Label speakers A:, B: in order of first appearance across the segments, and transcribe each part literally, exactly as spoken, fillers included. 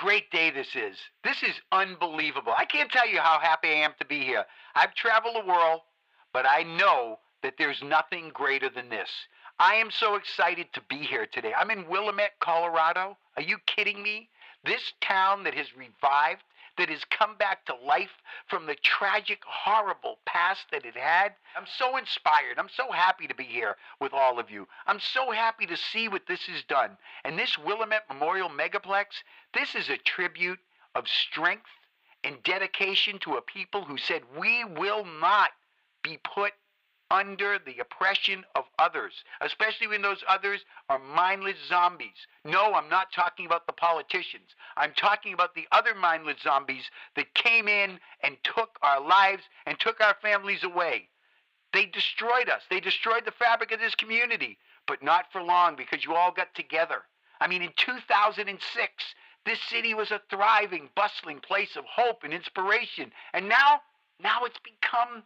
A: great day this is. This is unbelievable. I can't tell you how happy I am to be here. I've traveled the world, but I know that there's nothing greater than this. I am so excited to be here today. I'm in Willamette, Colorado. Are you kidding me? This town that has revived, that has come back to life from the tragic, horrible past that it had. I'm so inspired. I'm so happy to be here with all of you. I'm so happy to see what this has done. And this Willamette Memorial Megaplex, this is a tribute of strength and dedication to a people who said, we will not be put under the oppression of others, especially when those others are mindless zombies. No, I'm not talking about the politicians. I'm talking about the other mindless zombies that came in and took our lives and took our families away. They destroyed us. They destroyed the fabric of this community, but not for long because you all got together. I mean, in two thousand six, this city was a thriving, bustling place of hope and inspiration. And now, now it's become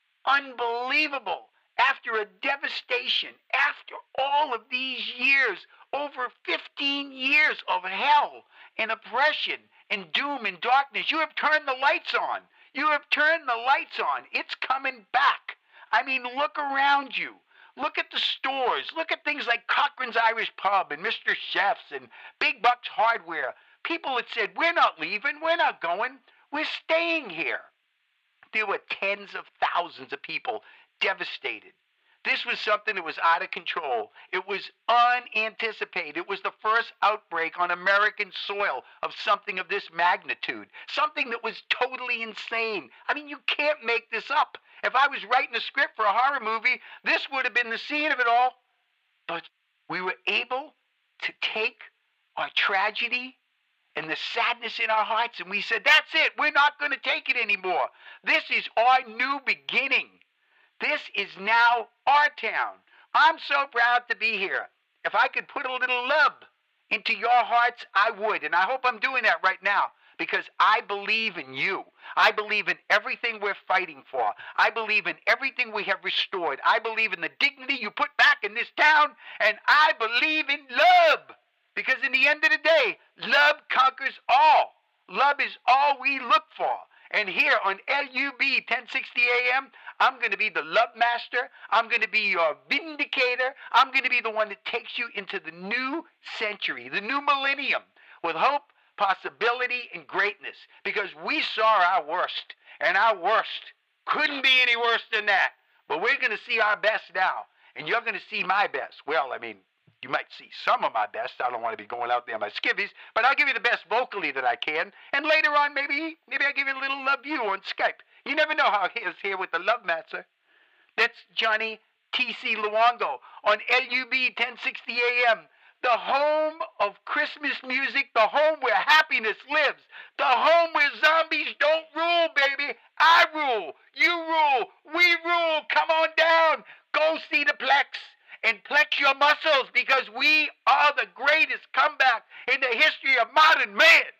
A: unbelievable. After a devastation, after all of these years, over fifteen years of hell and oppression and doom and darkness, you have turned the lights on. You have turned the lights on. It's coming back. I mean, look around you. Look at the stores. Look at things like Cochran's Irish Pub and Mister Chef's and Big Bucks Hardware. People that said, we're not leaving, we're not going, we're staying here. There were tens of thousands of people devastated. This was something that was out of control. It was unanticipated. It was the first outbreak on American soil of something of this magnitude, something that was totally insane. I mean, you can't make this up. If I was writing a script for a horror movie, this would have been the scene of it all. But we were able to take our tragedy and the sadness in our hearts, and we said, that's it. We're not going to take it anymore. This is our new beginning. This is now our town. I'm so proud to be here. If I could put a little love into your hearts, I would, and I hope I'm doing that right now because I believe in you. I believe in everything we're fighting for. I believe in everything we have restored. I believe in the dignity you put back in this town, and I believe in love. Because in the end of the day, love conquers all. Love is all we look for. And here on L U B ten sixty A M, I'm going to be the love master. I'm going to be your vindicator. I'm going to be the one that takes you into the new century, the new millennium, with hope, possibility, and greatness. Because we saw our worst, and our worst couldn't be any worse than that. But we're going to see our best now, and you're going to see my best. Well, I mean, you might see some of my best. I don't want to be going out there on my skivvies, but I'll give you the best vocally that I can. And later on, maybe maybe I'll give you a little love you on Skype. You never know how it is here with the Love Master. That's Johnny T C Luongo on L U B ten sixty A M, the home of Christmas music, the home where happiness lives, the home where zombies don't rule, baby. I rule. You rule. We rule. Come on down. Go see the Plex. And flex your muscles because we are the greatest comeback in the history of modern man.